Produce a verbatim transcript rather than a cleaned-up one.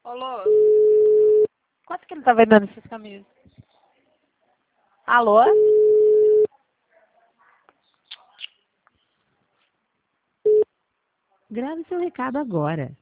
Alô? Quanto que ele tá vendendo essas camisas? Alô? Grave seu recado agora.